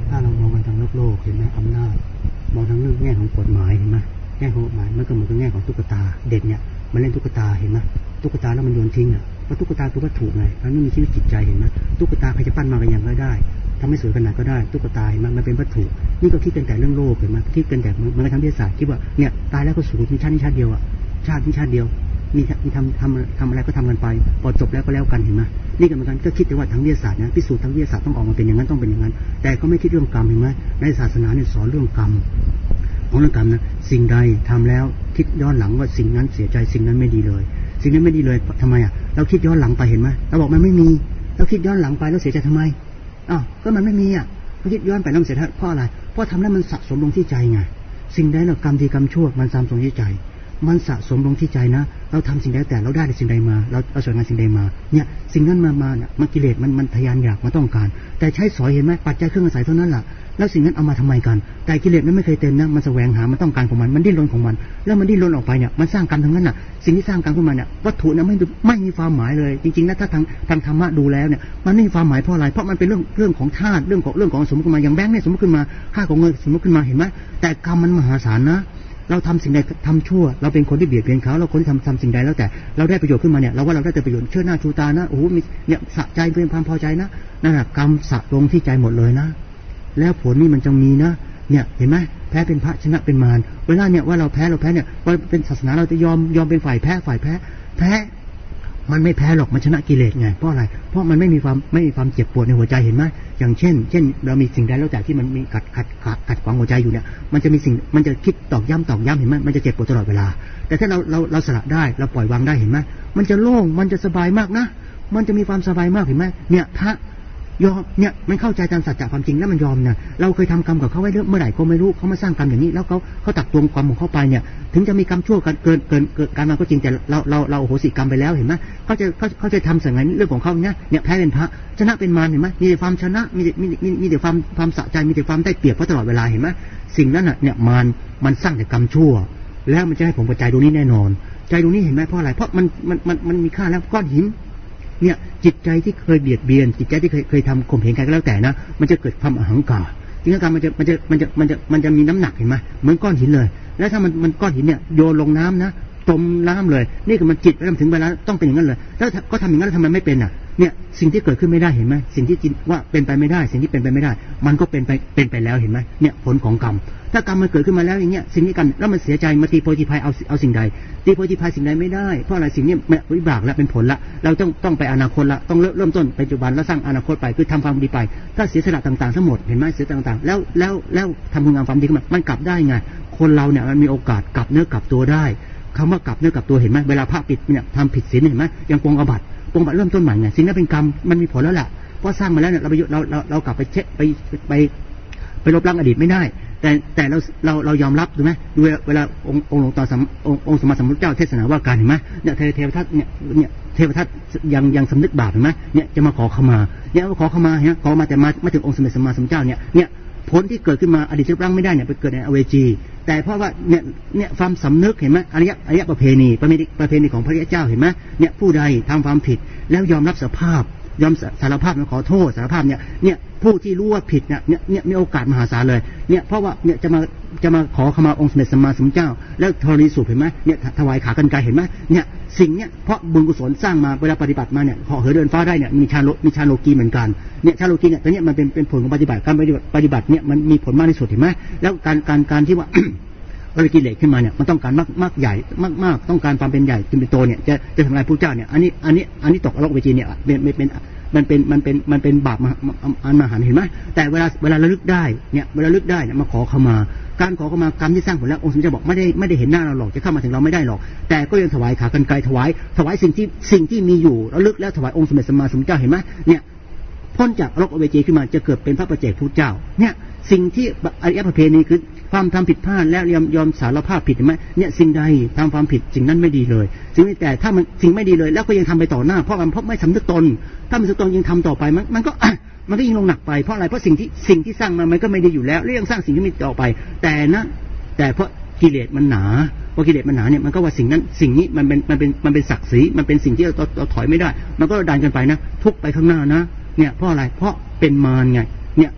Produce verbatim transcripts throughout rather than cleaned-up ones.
ถ้าเรามองกันทางโลกโลกเห็นไหมอำนาจมองทางเรื่องแง่ของกฎหมายเห็นไหมแง่ของกฎหมายมันก็เหมือนกับแง่ของตุ๊กตาเด็กเนี่ยมันเล่นตุ๊กตาเห็นไหมตุ๊กตาแล้วมันโยนทิ้งอ่ะเพราะตุ๊กตาคือวัตถุไงมันไม่มีชีวิตจิตใจเห็นไหมตุ๊กตาใครจะปั้นมาเป็นอย่างไรได้ทำให้สวยขนาดก็ได้ตุ๊กตาเห็นไหมมันเป็นวัตถุนี่ก็คิดกันแต่เรื่องโลกเห็นไหมคิดกันแต่มันก็ทำวิทยาศาสตร์คิดว่าเนี่ยตายแล้วก็สูญมีชาตินี้ชาติเดียวอ่ะชาตินี้ชาติเดียวมีมีทำทำทำอะไรก็ทำกันไปพอจบแล้วก็แล้วกันเห็นไหมนี่ก็เหมือนกันก็คิดแต่ว่าทางวิทยาศาสตร์นะพิสูจน์ทางวิทยาศาสตร์ต้องออกมาเป็นอย่างนั้นต้องเป็นอย่างนั้นแต่ก็ไม่คิดเรื่องกรรมเห็นไหมในศาสนาเนี่ยสอนเรื่องกรรมของเรื่องกรรมนะสิ่งใดทำแล้วคิดย้อนหลังว่าสิ่งนั้นเสียใจสิ่งนั้นไม่ดีเลยสิ่งนั้นไม่ดีเลยทำไมอ่ะเราคิดย้อนหลังไปเห็นไหมเราบอกมันไม่มีเราคิดย้อนหลังไปแล้วเสียใจทำไมอ้าวก็มันไม่มีอ่ะเราคิดย้อนไปแล้วเสียใจเพราะอะไรเพราะทำแล้วมันสะสมลงที่ใจไงสิ่งใดเรากรรมดีกรรมชั่วมันสะสมที่ใจมันสะสมลงที่ใจนะเราทำสิ่งใดแต่เราได้สิ่งใดมาเราเราสวยงามสิ่งใดมาเนี่ยสิ่งนั้นมามาเนี่ยมันกิเลสมันมันทยานอยากมันต้องการแต่ใช้สอยเห็นไหมปัจจัยเครื่องอาศัยเท่านั้นแหละแล้วสิ่งนั้นเอามาทำไมกันแต่กิเลสนั้นไม่เคยเต็มนะมันแสวงหามันต้องการของมันมันดิ้นรนของมันแล้วมันดิ้นรนออกไปเนี่ยมันสร้างกรรมทั้งนั้นน่ะสิ่งที่สร้างกรรมขึ้นมาเนี่ยวัตถุนั้นไม่ไม่มีความหมายเลยจริงๆนะถ้าทางทางธรรมะดูแล้วเนี่ยมันไม่มีความหมายเพราะอะไรเพราะมันเป็นเรื่องเรื่องของธาตุเรื่องของเรื่องของสมมติขึ้นมาอย่างแบงค์เนี่ยสมมติขึ้นมาค่าของเงินสมมติขึ้นมาเห็นไหมแต่กรรมมันมหาศาลนะเราทำสิ่งใดทำชั่วเราเป็นคนที่เบียดเบียนเขาเราคนที่ทำทำสิ่งใดแล้วแต่เราได้ประโยชน์ขึ้นมาเนี่ยเราว่าเราได้แต่ประโยชน์เชื่อหน้าชูตานะโอ้โหมีเนี่ยสะใจเป็นความพอใจนะนั่นแหละกรรมสะลงที่ใจหมดเลยนะแล้วผลนี่มันจะมีนะเนี่ยเห็นไหมแพ้เป็นพระชนะเป็นมารเวลาเนี่ยว่าเราแพ้เราแพ้เนี่ยว่าเป็นศาสนาเราจะยอมยอมเป็นฝ่ายแพ้ฝ่ายแพ้แพ้มันไม่แพ้หรอกมันชนะกิเลสไงเพราะอะไรเพราะมันไม่มีความไม่มีความเจ็บปวดในหัวใจเห็นไหมอย่างเช่นเช่นเรามีสิ่งใดแล้วแต่ที่มันมีขัดขัดขัดขัดขวางหัวใจอยู่เนี่ยมันจะมีสิ่งมันจะคิดตอกย้ำตอกย้ำเห็นไหมมันจะเจ็บปวดตลอดเวลาแต่ถ้าเราเราเราสละได้เราปล่อยวางได้เห็นไหมมันจะโล่งมันจะสบายมากนะมันจะมีความสบายมากเห็นไหมเนี่ยพระยอมเนี่ยมันเข้าใจตามสัจจะความจริงแล้วมันยอมเนี่ยเราเคยทำกรรมกับเขาไว้เมื่อไหร่ก็ไม่รู้เขามาสร้างกรรมอย่างนี้แล้วเขาเขาตักตวงความของเขาไปเนี่ยถึงจะมีกรรมชั่วกันเกินเกินเกินการมาก็จริงแต่เราเราเราโอโหสิกรรมไปแล้วเห็นไหมเขาจะเขาเขาจะทำสิ่งไหนเรื่องของเขาเนี่ยเนี่ยแพ้เป็นพระชนะเป็นมารเห็นไหมมีแต่ความชนะมีมีมีมีแต่ความความสะใจมีแต่ความได้เปรียบเพราะตลอดเวลาเห็นไหมสิ่งนั้นน่ะเนี่ยมารมันสร้างแต่กรรมชั่วแล้วมันจะให้ผมกระจายตรงนี้แน่นอนใจตรงนี้เห็นไหมเพราะอะไรเพราะมันมันมันมันมีค่าแล้วก้อนหินเนี่ยจิตใจที่เคยเบียดเบียนจิตใจที่เคยเคยทำข่มเหงใครก็แล้วแต่นะมันจะเกิดความอหังการจริงๆการมันจะมันจะมันจะมันจะมันจะมีน้ำหนักเห็นไหมเหมือนก้อนหินเลยแล้วถ้ามันมันก้อนหินเนี่ยโยนลงน้ำนะจมน้ำเลยนี่คือมันจิตแล้วถึงเวลาต้องเป็นอย่างนั้นเลยแล้วก็ทำอย่างนั้นแล้วทำไมไม่เป็นอ่ะเนี่ยสิ่งที่เกิดขึ้นไม่ได้เห็นไหมสิ่งที่จิตว่าเป็นไปไม่ได้สิ่งที่เป็นไปไม่ได้มันก็เป็นไปเป็นไปแล้วเห็นไหมเนี่ยผลของกรรมถ้ากรรมมันเกิดขึ้นมาแล้วอย่างเงี้ยสิ่งนี้กันแล้วมันเสียใจมาตีโพธิภัยเอาเอาสิ่งใดตีโพธิภัยสิ่งใดไม่ได้เพราะอะไรสิ่งนี้วิบากแล้วเป็นผลละเราต้องต้องไปอนาคตละต้องเริ่มต้นปัจจุบันแล้วสร้างอนาคตไปคือทำความดีไปถ้าเสียสละต่างๆทั้งหมดเห็นไหมเสียต่างๆแล้วแล้วแล้วทำคุณงามความดีขึ้นมามันกลับได้ไงคนเราเนี่ยมันมีโอกาสกลับเนื้อกลับตัวได้คำว่ากลับเนื้อกลับตัวเห็นไหมเวลาพระปิดเนี่ยทำผิดศีลเห็นไหมยังปรงอาบัติปรงอาบัติเริ่มต้นใหม่ไงสิ่งนั้นเป็นกรรมมันมีผลแล้วแหละเพราะสร้างมาแล้วเนี่ยเราไปเราเราเรากลับไปเช็คไปไปไปลบล้างอดีตไม่ได้แต่แต่เราเราเรายอมรับถูกไหมดูเวลาองค์องค์หลวงตาสัมองค์สมมาสัมพุทธเจ้าเทศนาว่าการเห็นไหมเนี่ยเทเทวทัตเนี่ยเนี่ยเทวทัตยังยังสำนึกบาปเห็นไหมเนี่ยจะมาขอขมาเนี่ยขอขมาเนี่ยขอมาแต่มาไม่ถึงองค์สมเด็จสัมมาสัมพุทธเจ้าเนี่ยเนี่ยผลที่เกิดขึ้นมาอดีตลบล้างไม่ได้เนี่ยไปเกิดในอเวจีแต่เพราะว่าเนี่ยเนี่ยความสำนึกเห็นไหมอริยอริยประเพณีประเพณีประเพณีของพระริยเจ้าเห็นไหมเนี่ยผู้ใดทำความผิดแล้วยอมรับสภาพยอมสารภาพขอโทษสารภาพเนี่ยเนี่ยผู้ที่รู้ว่าผิดเนี่ยเนี่ยเนี่ยมีโอกาสมหาศาลเลยเนี่ยเพราะว่าเนี่ยจะมาจะมาขอขมาองค์สมเด็จสัมมาสัมพุทธเจ้าแล้วธรณีสูบเห็นไหมเนี่ยถวายขากรรไกรเห็นไหมเนี่ยสิ่งเนี่ยเพราะบุญกุศลสร้างมาเวลาปฏิบัติมาเนี่ยเหาะเหินเดินฟ้าได้เนี่ยมีชาโลมีชาโลกีเหมือนกันเนี่ยชาโลกีเนี่ยตัวเนี้ยมันเป็นเป็นผลของปฏิบัติการปฏิบัติปฏิบัติเนี่ยมันมีผลมากที่สุดเห็นไหมแล้วการการการที่ว่า เรากิเลสขึ้นมาเนี่ยมันต้องการมากมากใหญ่มากมากต้องการความเป็นใหญ่เป็นโตเนี่ยจะจะทำลายพระเจ้าเนี่ยอันนี้อันนี้อันนี้ตกอโลกเวจีเนี่ยเป็นเป็นมันเป็นมันเป็นมันเป็นบาปอันมหันต์เห็นไหมแต่เวลาเวลาระลึกได้เนี่ยเวลาระลึกได้เนี่ยมาขอขมาการขอขมากรรมที่สร้างผลแล้วองค์สมเด็จบอกไม่ได้ไม่ได้เห็นหน้าเราหรอกจะเข้ามาถึงเราไม่ได้หรอกแต่ก็ยังถวายขากรรไกรถวายถวายสิ่งที่สิ่งที่มีอยู่ระลึกแล้วถวายองค์สมเด็จสัมมาสัมพุทธเจ้าเห็นไหมเนี่ยพ้นจากอโลกอเวจีขึ้นมาจะเกิดเป็นพระปัจเจกพุทธเจ้าเนี่ยสิ่งที่อริยประเพณีคือความทำผิดพลาดแล้วยอมยอมสารภาพผิดเห็นไหมเนี่ยสิ่งใดทำความผิดสิ่งนั้นไม่ดีเลยสิ่งนี้แต่ถ้ามันสิ่งไม่ดีเลยแล้วก็ยังทำไปต่อหน้าเพราะมันเพราะไม่สำนึกตนถ้ามันสำนึกตนยังทำต่อไปมันมันก็มันก็ยิ่งลงหนักไปเพราะอะไรเพราะสิ่งที่สิ่งที่สร้างมามันก็ไม่ดีอยู่แล้วแล้วยังสร้างสิ่งที่ไม่ต่อไปแต่นะแต่เพราะกิเลสมันหนาพอกิเลสมันหนาเนี่ยมันก็ว่าสิ่งนั้นสิ่งนี้มันเป็นมันเป็นมันเป็นศักดิ์ศรีมันเป็นสิ่งที่เราเราถอยไม่ได้มันก็ดันกันไปนะทุกไปข้างหน้านะเนี่ยเพราะอะไรเพราะเป็นมารไงเนี่ย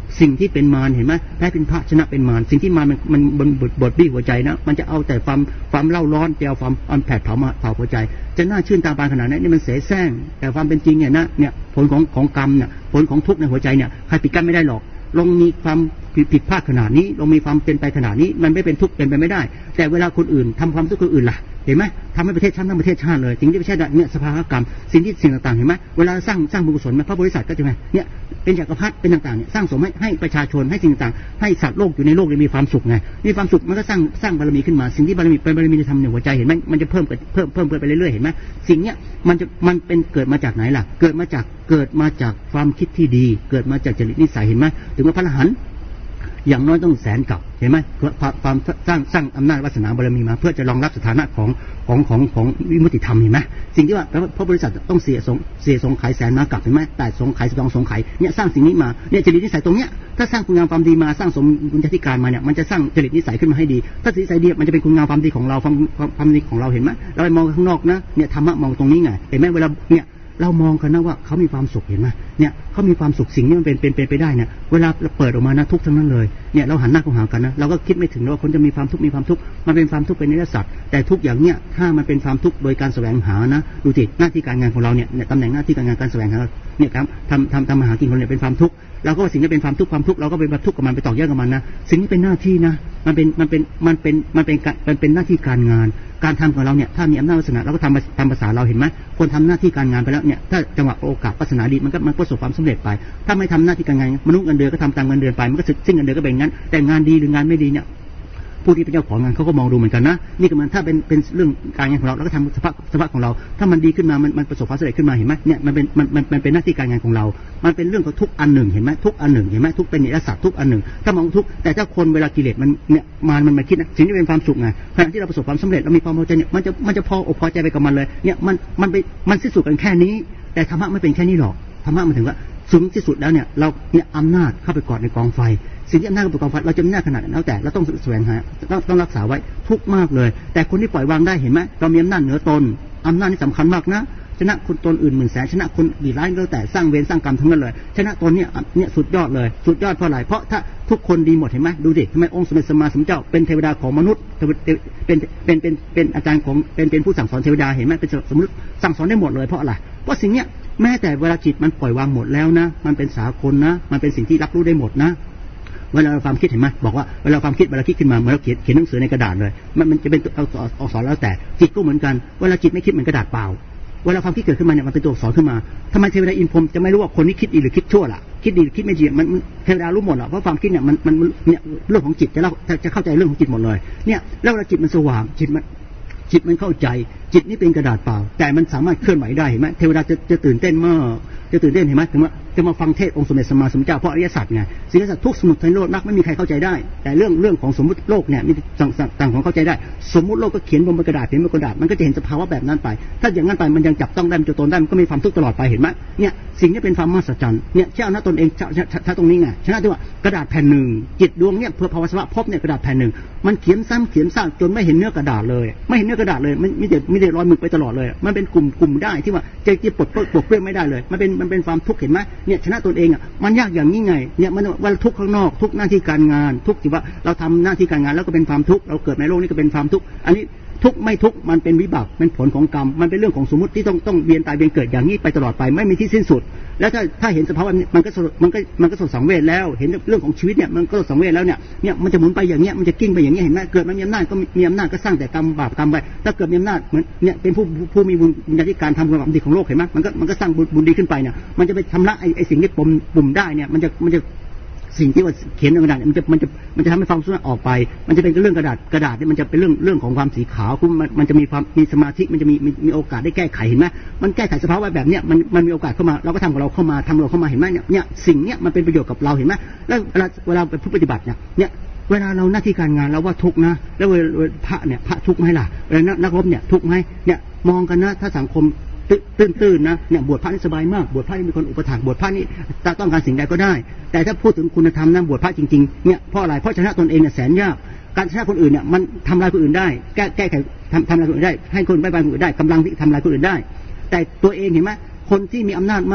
สิ่งที่เป็นมารเห็นไหมแพ้เป็นพระชนะเป็นมารสิ่งที่มารมันมันบนบดบดบี้หัวใจนะมันจะเอาแต่ความความเล่าร้อนจะเอาความอันแผดเผามาเผาหัวใจจะน่าชื่นตาบานขนาดนั้นนี่มันเสแสร้งแต่ความเป็นจริงเนี่ยนะเนี่ยผลของของกรรมเนี่ยผลของทุกข์ในหัวใจเนี่ยใครปิดกั้นไม่ได้หรอกลงมีความผิดพลาดขนาดนี้ลงมีความเป็นไปขนาดนี้มันไม่เป็นทุกข์เป็นไปไม่ได้แต่เวลาคนอื่นทำความทุกข์คนอื่นล่ะเห็นไหมทำให้ประเทศชาติทั้งประเทศชาติเลยสิ่งที่ประเทศเนี่ยสภาวะกรรมสิ่งที่สิ่งต่างๆเห็นไหมเวลาสร้างสร้างบุญกุศลพระบริษัทก็จะไงเนี่ยเป็นจักรพรรดิเป็นต่างๆเนี่ยสร้างสมให้ให้ประชาชนให้สิ่งต่างๆให้สัตว์โลกอยู่ในโลกมีความสุขไงมีความสุขมันก็สร้างสร้างบารมีขึ้นมาสิ่งที่บารมีเป็นบารมีจะทำในหัวใจเห็นไหมมันจะเพิ่มเพิ่มเพิ่มเพิ่มไปเรื่อยๆเห็นไหมสิ่งเนี้ยมันจะมันเป็นเกิดมาจากไหนล่ะเกิดมาจากเกิดมาจากความคิดที่ดีเกิดมาจากจริตนิสัยเห็นไหมถึงว่าพระอรหันต์อย่างน้อยต้องแสนกับเห็นไหมความสร้างสร้างอำนาจวาสนาบารมีมาเพื่อจะรองรับสถานะของของของของวิมุตติธรรมเห็นไหมสิ่งที่ว่าพระบริษัทต้องเสียสงเสียสงไขแสนมากับเห็นไหมแต่สงไขสองสงไขเนี่ยสร้างสิ่งนี้มาเนี่ยจริตนิสัยตรงเนี้ยถ้าสร้างคุณงามความดีมาสร้างสมบุญญาธิการมาเนี่ยมันจะสร้างจริตนิสัยขึ้นมาให้ดีถ้าจริตนิสัยดีมันจะเป็นคุณงามความดีของเราความความดีของเราเห็นไหมเราไปมองข้างนอกนะเนี่ยธรรมะมองตรงนี้ไงเห็นไหมเวลาเนี่ยเรามองกันนะว่าเขามีความสุขเห็นไหมเนี่ยเขามีความสุขสิ่งนี้มันเป็นเป็นเป็นไปได้เนี่ยเวลาเราเปิดออกมานะทุกทั้งนั้นเลยเนี่ยเราหันหน้าเข้าหากันนะเราก็คิดไม่ถึงว่าคนจะมีความทุกข์มีความทุกข์มันเป็นความทุกข์เป็นนิรสัตว์แต่ทุกอย่างเนี่ยถ้ามันเป็นความทุกข์โดยการแสวงหานะดูสิหน้าที่การงานของเราเนี่ยตำแหน่งหน้าที่การงานการแสวงหาเนี่ยครับทำทำทำมาหากินคนเนี่ยเป็นความทุกข์เราก็ว่าสิ่งนี้เป็นความทุกข์ความทุกข์เราก็ไปทุกข์กับมันไปต่อแย่กับมันนะสิ่งนี้เป็นหน้าที่นะมันเป็นมันเป็นมันเป็นมันเป็นมันเป็นหน้าที่การงานการทำของเราเนี่ยถ้ามีอำนาจวาสนาเราก็ทำทำภาษาเราเห็นไหมคนทำหน้าที่การงานไปแล้วเนี่ยถ้าจังหวะโอกาสวาสนาดีมันก็มันประสบความสำเร็จไปถ้าไม่ทำหน้าที่การงานมนุษย์เงินเดือนก็ทำตามเงินเดือนไปมันก็สิ้นเงินเดือนก็เป็นงั้นแต่งานดีหรืองานไม่ดีเนี่ยผู้ที่เป็นเจ้าของงานเขาก็มองดูเหมือนกันนะนี่ก็มันถ้าเป็นเป็นเรื่องการงานของเราเราก็ทำสภาพสภาพของเราถ้ามันดีขึ้นมามันมันประสบความสำเร็จขึ้นมาเห็นไหมเนี่ยมันเป็นมันมันมันเป็นหน้าที่การงานของเรามันเป็นเรื่องของทุกอันหนึ่งเห็นไหมทุกอันหนึ่งเห็นไหมทุกเป็นนิรสัตว์ทุกอันหนึ่งถ้ามองทุกแต่ถ้าคนเวลากิเลสมันเนี่ยมันมันมาคิดนะสิ่งที่เป็นความสุขไงขณะที่เราประสบความสำเร็จเรามีความพอใจเนี่ยมันจะมันจะพออกพอใจไปกับมันเลยเนี่ยมันมันไปมันสิ้นสุดกันแค่นี้แต่ธรรมะไม่เป็นแค่นี้หรอกธรรมะมันถึงว่าสูงที่สุดแล้วเนี่ยเราเนี่ยอำนาจเข้าไปกอดในกองไฟสิ่งที่อำนาจเข้าไปกองไฟเราจะมีหน้าขนาดนั้นแล้วแต่เราต้องแสวงหาต้องต้องรักษาไว้ทุกมากเลยแต่คนที่ปล่อยวางได้เห็นไหมเรามีอำนาจเหนือตนอำนาจนี่สำคัญมากนะชนะคนตนอื่นหมื่นแสนชนะคนกี่ล้านก็แต่สร้างเวรสร้างกรรมทั้งนั้นเลยชนะตนเนี่ยเนี่ยสุดยอดเลยสุดยอดเพราะอะไรเพราะถ้าทุกคนดีหมดเห็นไหมดูดิทำไมองค์สมเด็จสัมมาสัมพุทธเจ้าเป็นเทวดาของมนุษย์เป็นเป็นเป็นเป็นอาจารย์ของเป็นเป็นผู้สั่งสอนเทวดาเห็นไหมเป็นสมมติสั่งสอนได้หมดเลยเพราะอะไรเพราะสิ่งเนี้ยแม้แต่เวลาจิตมันปล่อยวางหมดแล้วนะมันเป็นสากลนะมันเป็นสิ่งที่รับรู้ได้หมดนะเวลาเราความคิดเห็นไหมบอกว่าเวลาความคิดเวลาคิดขึ้นมาเมื่อเราเขียนเขียนหนังสือในกระดาษเลยมันมันจะเป็นตัวอักษรแล้วแต่จิตก็เหมือนกันเวลาจิตไม่คิดเหมือนกระดาษเปล่าเวลาความคิดเกิดขึ้นมาเนี่ยมันเป็นตัวอักษรขึ้นมาทำไมเทวดาอินพรหมจะไม่รู้ว่าคนนี้คิดดีหรือคิดชั่วล่ะคิดดีหรือคิดไม่ดีมันเทวดารู้หมดหรอกเพราะความคิดเนี่ยมันมันเนี่ยเรื่องของจิตจะเล่าจะเข้าใจเรื่องของจิตหมดเลยเนี่ยแล้วเวลาจิตมันสว่างจิตมันจิตมันเข้าใจจิตนี่เป็นกระดาษเปล่าแต่มันสามารถเคลื่อนไหวได้เห็นไหมเทวดาจะจะตื่นเต้นมากจะตื่นเต้นเห็นไหมถึงว่าจะมาฟังเทศองค์สมเด็จสัมมาสัมพุทธเจ้าเพราะอริยสัจไงสิ่งศักดิ์ทุกสมุดในโลกนักไม่มีใครเข้าใจได้แต่เรื่องเรื่องของสมมุติโลกเนี่ยมีต่างของเข้าใจได้สมมุติโลกก็เขียนบนกระดาษเขียนบนกระดาษมันก็จะเห็นสภาวะแบบนั้นไปถ้าอย่างนั้นไปมันยังจับต้องได้มันจะตนได้มันก็มีความทุกข์ตลอดไปเห็นไหมเนี่ยสิ่งนี้เป็นความมหัศจรรย์เนี่ยเจ้าหน้าตนเองชนะตรงนี้ไงชนะที่ว่ากระดาษแผ่นหนึ่งจิตดวงเนี่ยเพื่อภาวะสภาวะพบเนี่ยกระดาษแผ่นหนึ่งมันเขียนซ้ำเขียนซากจนไม่เห็นเนื้อกระดาษเลยไม่เห็นเนื้อกระดาษเลยมันมีแต่มีแต่รอยหมึกไปตลอดเลยมันเป็นกลุ่มกลุ่มได้ที่ว่าจะจะปลดปลดเปลื้องไม่ได้เลยมันเป็นมันเป็นความทุกข์เห็นไหมเนี่ยชนะตนเองอ่ะมันยากอย่างนี้ไงเนี่ยมันว่าทุกข์ข้างนอกทุกหน้าที่การงานทุกที่ว่าเราทำหน้าที่การงานแล้วก็เป็นความทุกข์เราเกิดในโลกนี้ก็เป็นความทุกข์อันนี้ทุกไม่ทุกมันเป็นวิบากเป็นผลของกรรมมันเป็นเรื่องของสมมติที่ต้องต้องเวียนตายเวียนเกิดอย่างนี้ไปตลอดไปไม่มีที่สิ้นสุดแล้วถ้าถ้าเห็นสภาวะมันก็มันก็มันก็สดสังเวชแล้วเห็นเรื่องของชีวิตเนี่ยมันก็สดสังเวชแล้วเนี่ยเนี่ยมันจะหมุนไปอย่างเงี้ยมันจะกิ้งไปอย่างเงี้ยเห็นไหมเกิดมันมีอำนาจก็มีอำนาจก็สร้างแต่กรรมบาปกรรมไปถ้าเกิดมีอำนาจเหมือนเนี่ยเป็นผู้ผู้มีบุญญาธิการทำความดีของโลกเห็นไหมมันก็มันก็สร้างบุญดีขึ้นไปเนี่ยมันจะไปชำระไอ้ไอ้สิ่งที่ปุ่มปุ่มได้เนี่ยมันจะมันจะสิ่งที่ว่าเขียนในกระดาษมันจะมันจะมันจะทำให้ความสุขออกไปมันจะเป็นเรื่องกระดาษกระดาษเนี่ยมันจะเป็นเรื่องเรื่องของความสีขาวคือมันมันจะมีความมีสมาธิมันจะมีมีมีโอกาสได้แก้ไขเห็นไหมมันแก้ไขสภาวะแบบเนี้ยมันมันมีโอกาสเข้ามาเราก็ทำกับเราเข้ามาทำเราเข้ามาเห็นไหมเนี่ยเนี่ยสิ่งเนี้ยมันเป็นประโยชน์กับเราเห็นไหมแล้วเวลาเวลาเป็นผู้ปฏิบัติเนี่ยเนี่ยเวลาเราหน้าที่การงานเราว่าทุกนะแล้วเวลาพระเนี่ยพระทุกไหมล่ะเวลานักรบเนี่ยทุกไหมเนี่ยมองกันนะถ้าสังคมตื้นๆนะเนี่ยบวชพระนี่สบายมากบวชพระนี่มีคนอุปถัมภ์บวชพระนี่ต้องการสิ่งใดก็ได้แต่ถ้าพูดถึงคุณธรรมนะบวชพระจริงๆเนี่ยเพราะอะไรเพราะชนะตนเองเนี่ยแสนยากการชนะคนอื่นเนี่ยมันทำลายคนอื่นได้แก้แก้ไขทำทำลายคนอื่นได้ให้คนไม่บายคนอื่นได้กำลังที่ทำลายคนอื่นได้แต่ตัวเองเห็นไหมคนที่มีอำนาจมาก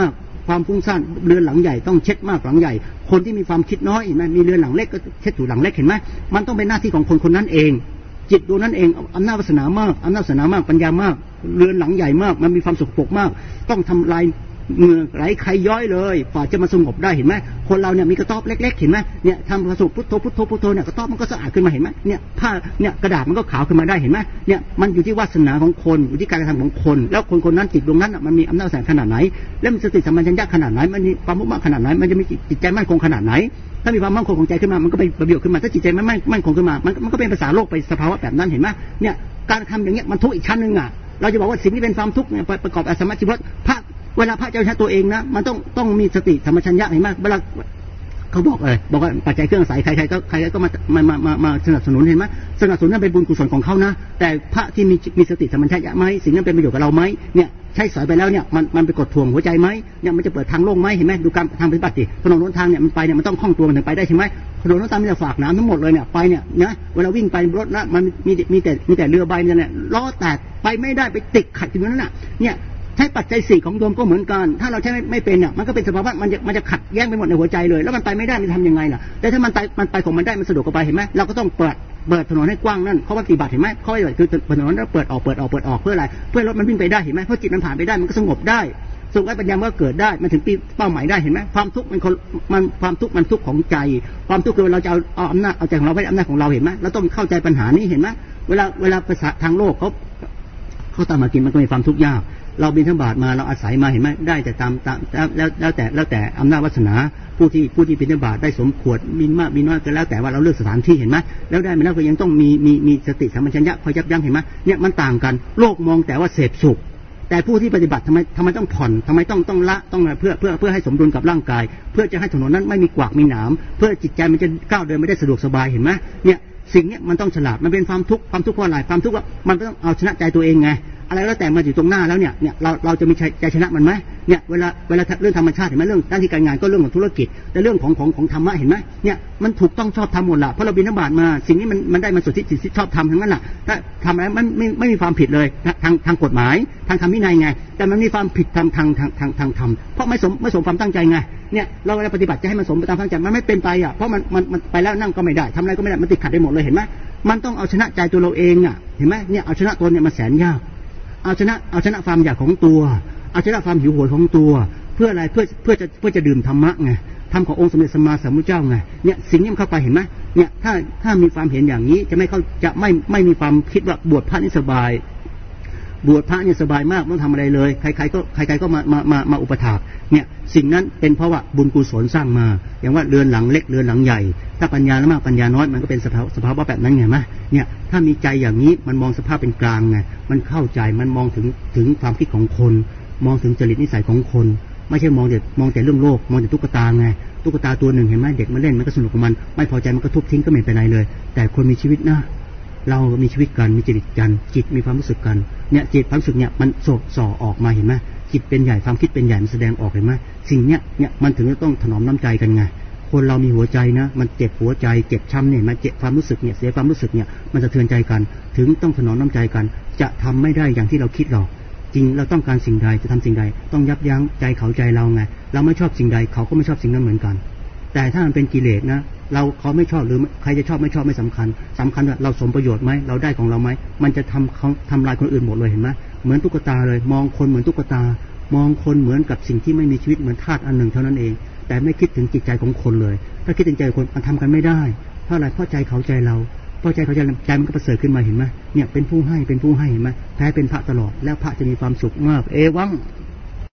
ความฟุ้งซ่านเรือนหลังใหญ่ต้องเช็ดมากหลังใหญ่คนที่มีความคิดน้อยเห็นไหมมีเรือนหลังเล็กก็เช็ดถูหลังเล็กเห็นไหมมันต้องเป็นหน้าที่ของคนคนนั้นเองจิตดวงนั้นเองอำนาจวาสนามากอำนาจวาสนามากปัญญามากเรือนหลังใหญ่มากมันมีความสกปรกมากต้องทำลายเหงื่อไหลใครย้อยเลยกว่าจะมาสงบได้เห็นไหมคนเราเนี่ยมีกระต๊อบเล็กๆเห็นไหมเนี่ยทำกระสุพุทโธพุทโธพุทโธเนี่ยกระต๊อบมันก็สะอาดขึ้นมาเห็นไหมเนี่ยผ้าเนี่ยกระดาษมันก็ขาวขึ้นมาได้เห็นไหมเนี่ยมันอยู่ที่วาสนาของคนอยู่ที่การกระทำของคนแล้วคนคนนั้นจิตดวงนั้นมันมีอำนาจแสงขนาดไหนและมีสติสัมปชัญญะขนาดไหนมันมีความมุ่งมั่นขนาดไหนมันจะมีจิตใจมั่นคงขนาดไหนถ้ามีความมั่นคงของใจขึ้นมามันก็เป็นประโยชน์ขึ้นมาถ้าจิตใจไม่มั่นคงขึ้นมามันมันก็เป็นภาษาโลกไปสภาวะแบบนั้นเห็นไหมเนี่ยการทำอย่างเงี้ยมันทุกข์อีกชั้นนึงอ่ะเราจะบอกว่าสิ่งที่เป็นความทุกข์เนี่ยประกอบอสมชิพจน์พระเวลาพระเจ้าใช้ตัวเองนะมันต้องต้องมีสติสัมปชัญญะเห็นไหมเวลาเขาบอกเลยบอกว่าปัจจัยเครื่องอาศัยใครๆก็ใครก็มามามามามาสนับสนุนเห็นไหมสนับสนุนนั่นเป็นบุญกุศลของเขานะแต่พระที่มีมีสติสัมปชัญญะไหมสิ่งนั้นเป็นประโยชน์กับเราไหมเนี่ยใช้สอยไปแล้วเนี่ยมันมันไปกดทวงหัวใจไหมเนี่ยมันจะเปิดทางโล่งไหมเห็นไหมดูการทางปฏิบัติถนนหนทางเนี่ยมันไปเนี่ยมันต้องคล่องตัวมันถึงไปได้ใช่ไหมถนนหนทางมันจะฝากน้ำทั้งหมดเลยเนี่ยไปเนี่ยนะเวลาวิ่งไปรถนะมันมีมีแต่มีแต่เรือใบเนี่ยล้อแตกไปไม่ได้ไปติดขัดอยู่นั่นน่ะเนี่ยใช้ปัจจัยสี่ของโยมก็เหมือนกันถ้าเราใช้ไม่ไม่เป็นเนี่ยมันก็เป็นสภาวะมันจะมันจะขัดแย้งไปหมดในหัวใจเลยแล้วมันไปไม่ได้มันทำยังไงล่ะแต่ถ้ามันไปมันไปของมันได้มันสะดวกกว่าไปเห็นไหมเราก็ต้องเปิดเปิดถนนให้กว้างนั่นเขาปฏิบัติเห็นไหมเขาปฏิบัติคือถนนแล้วเปิดออกเปิดออกเปิดออกเพื่ออะไรเพื่อรถมันวิ่งไปได้เห็นไหมเพราะจิตมันผ่านไปได้มันก็สงบได้สุขและปัญญามันก็เกิดได้มันถึงปีเป้าหมายได้เห็นไหมความทุกข์มันมันความทุกข์มันทุกข์ของใจความทุกข์คือเราจะเอาเอาอำนาจเอาใจของเราไว้อำนาจของเราเห็นไหมเราต้องเข้าใจปัญหานี้เห็นไหมเวลาเวลาภาษาทางโลกเขาเขาตามมากินมันก็มีความทุกข์ยากเราบิณฑบาตมาเราอาศัยมาเห็นไหมได้แต่ตามตามแล้วแล้วแต่แล้วแต่อำนาจวาสนาผู้ที่ผู้ที่บิณฑบาตได้สมควรมีมากมีน้อยก็แล้วแต่ว่าเราเลือกสถานที่เห็นไหมแล้วได้มาแล้วก็ยังต้องมีมีมีสติสัมปชัญญะคอยยับยั้งเห็นไหมเนี่ยมันต่างกันโลกมองแต่ว่าเสพสุขแต่ผู้ที่ปฏิบัติทำไมทำไมต้องผ่อนทำไมต้องต้องละต้องเพื่อเพื่อเพื่อให้สมดุลกับร่างกายเพื่อจะให้ถนนนั้นไม่มีกวากมีหนามเพื่อจิตใจมันจะก้าวเดินไม่ได้สะดวกสบายเห็นไหมเนี่ยสิ่งนี้มันต้องฉลาดมันเป็นความทุกข์ความทุกข์เพราะอะไรความทุกข์ว่ามันต้องเอาชนะใจตัวเองไงอะไรแล้วแต่มาอยู่ตรงหน้าแล้วเนี่ยเนี่ยเราเราจะมีใจชนะมันไหมเนี่ยเวลาเวลาเรื่องธรรมชาติเห็นไหมเรื่องด้านที่การงานก็เรื่องของธุรกิจแต่เรื่องของของของธรรมะเห็นไหมเนี่ยมันถูกต้องชอบทำหมดละเพราะเราบิณฑบาตมาสิ่งนี้มันมันได้มาสุดที่สิ่งที่ชอบทำทั้งนั้นแหละถ้าทำอะไรมันไม่ไม่มีความผิดเลยทางทางกฎหมายทางธรรมวินัยไงแต่มันมีความผิดทางทางทางทางทางธรรมเพราะไม่สมไม่สมความตั้งใจไงเนี่ยเราเวลาปฏิบัติจะให้มันสมตามตั้งใจมันไม่เป็นไปอ่ะเพราะมันมันมันไปแล้วนั่งก็ไม่ได้ทำอะไรก็ไม่ได้มันติดขัดได้หมดเลยเห็นไหมมันต้องเอาชนะใจตัวเราเองอ่ะเห็นไหมเนี่ยเอาชนะตัวเนี่ยมันแสนยากเอาชนะเอาชนะความอยากของตัวเอาชนะความหิวโหยของตัวเพื่ออะไรเพื่อเพื่อจะเพื่อจะดื่มธรรมะไงธรรมขององค์สมเด็จสัมมาสัมพุทธเจ้าไงเนี่ยสิ่งนี้มันเข้าไปเห็นไหมเนี่ยถ้าถ้ามีความเห็นอย่างนี้จะไม่เข้าจะไม่ไม่มีความคิดว่าบวชพระนี่สบายบวชพระเนี่ยสบายมากไม่ต้องทำอะไรเลยใครๆก็ใครๆก็มามามามาอุปถากเนี่ยสิ่งนั้นเป็นเพราะว่าบุญกุศลสร้างมาอย่างว่าเรือนหลังเล็กเรือนหลังใหญ่ถ้าปัญญาน้อยมากปัญญาน้อยมันก็เป็นสภาวะสภาวะแบบนั้นไงมั้ยเนี่ยถ้ามีใจอย่างนี้มันมองสภาพเป็นกลางไงมันเข้าใจมันมองถึงถึงความคิดของคนมองถึงจริตนิสัยของคนไม่ใช่มองแต่มองแต่เรื่องโลกมองแต่ตุ๊กตาไงตุ๊กตาตัวหนึ่งเห็นไหมเด็กมันเล่นมันก็สนุกกับมันไม่พอใจมันก็ทุบทิ้งก็ไม่เป็นไรเลยแต่คนมีชีวิตนะเรามีชีวิตกันมีจริตกันจิตมีความรู้สึกกันเนี่ยจิตความรู้สึกเนี่ยมันโสส่อออกมาเห็นไหมจิตเป็นใหญ่ความคิดเป็นใหญ่มันแสดงออกเห็นไหมสิ่งเนี้ยเนี่ยมันถึงจะต้องถนอมน้ำใจกันไงคนเรามีหัวใจนะมันเจ็บหัวใจเจ็บช้ำเนี่ยมันเจ็บความรู้สึกเนี่ยเสียความรู้สึกเนี่ยมันสะเทือนใจกันถึงต้องถนอมน้ำใจกันจะทำไม่ได้อย่างที่เราคิดหรอกจริงเราต้องการสิ่งใดจะทำสิ่งใดต้องยับยั้งใจเขาใจเราไงเราไม่ชอบสิ่งใดเขาก็ไม่ชอบสิ่งนั้นเหมือนกันแต่ถ้ามันเป็นกิเลสนะเราเขาไม่ชอบหรือใครจะชอบไม่ชอบไม่สำคัญสำคัญว่าเราสมประโยชน์ไหมเราได้ของเราไหมมันจะทำเขาทำลายคนอื่นหมดเลยเห็นไหมเหมือนตุ๊กตาเลยมองคนเหมือนตุ๊กตามองคนเหมือนกับสิ่งที่ไม่มีชีวิตเหมือนธาตุอันหนึ่งเท่านั้นเองแต่ไม่คิดถึงจิตใจของคนเลยถ้าคิดถึงใจคนมันทำกันไม่ได้เพราะอะไรเพราะใจเขาใจเราเพราะใจเขาใจใจมันก็ประเสริฐขึ้นมาเห็นไหมเนี่ยเป็นผู้ให้เป็นผู้ให้เห็นไหมแท้เป็นพระตลอดแล้วพระจะมีความสุขมากเอวัง